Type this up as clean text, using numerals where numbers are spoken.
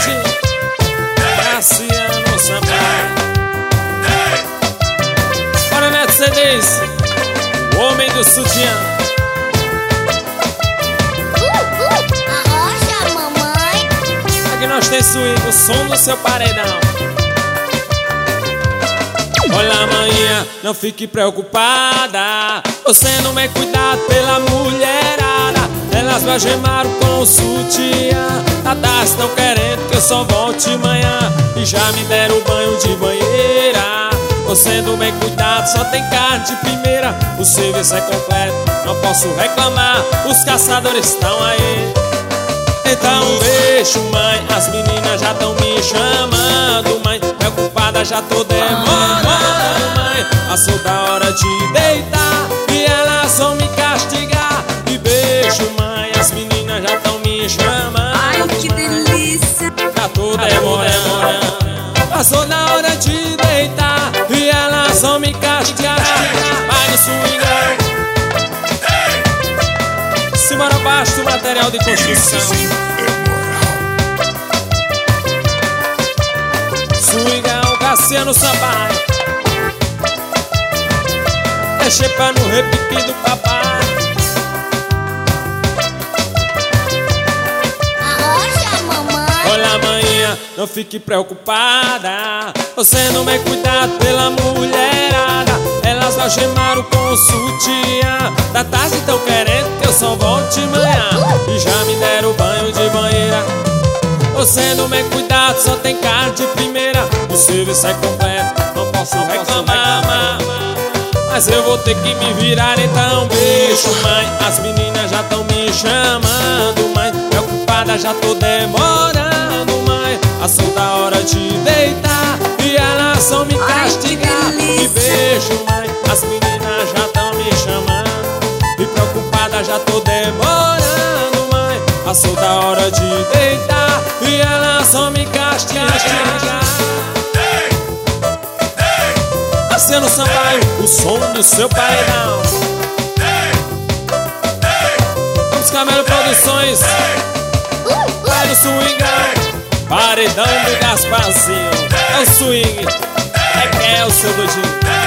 Dodinho, Cassiano Sampaio. Bora, Neto CDs, o homem do sutiã. Arrocha, mamãe. Aqui nós tem swing, o som do seu paredão. Olha, amanhã, não fique preocupada, você não é cuidado pela mulherada. Elas me algemaram com o sutiã. Tatá, estão querendo que eu só volte amanhã. E já me deram banho de banheira. Você não é cuidado, só tem carne de primeira. O serviço é completo, não posso reclamar. Os caçadores estão aí. Então um beijo, mãe, as meninas já estão me chamando, mãe. Preocupada, já tô demorando, mãe. Passou da hora de deitar e elas vão me castigar. E beijo, mãe, as meninas já estão me chamando. Ai, que delícia. Já tô demorando. Passou da hora de deitar e elas vão me castigar. Vai no swingão. Simbora abaixo do material de construção. Swingão, Cassiano Sampaio. Deixei pra no repetir do papai. Arrocha, mamãe. Olha, amanhã, não fique preocupada, você não é cuidado pela mulherada. Elas algemaram com o sutiã. Da tarde tão querendo que eu só volte amanhã. E já me deram banho de banheira. Você não é cuidado, só tem carne de primeira. O serviço é completo, não posso reclamar. Mas eu vou ter que me virar, então beijo, mãe. As meninas já estão me chamando, mãe. Preocupada, já tô demorando, mãe. Passou da hora de deitar e elas vão me castigar. E beijo, mãe, as meninas já estão me chamando. E preocupada, já tô demorando, mãe. Passou da hora de deitar e elas vão me castigar. Cassiano Sampaio, o som do seu paredão. Vamos Camelo Produções. Vai no swingão, paredão do Gasparzinho. É o swing, é que é o seu Dodinho.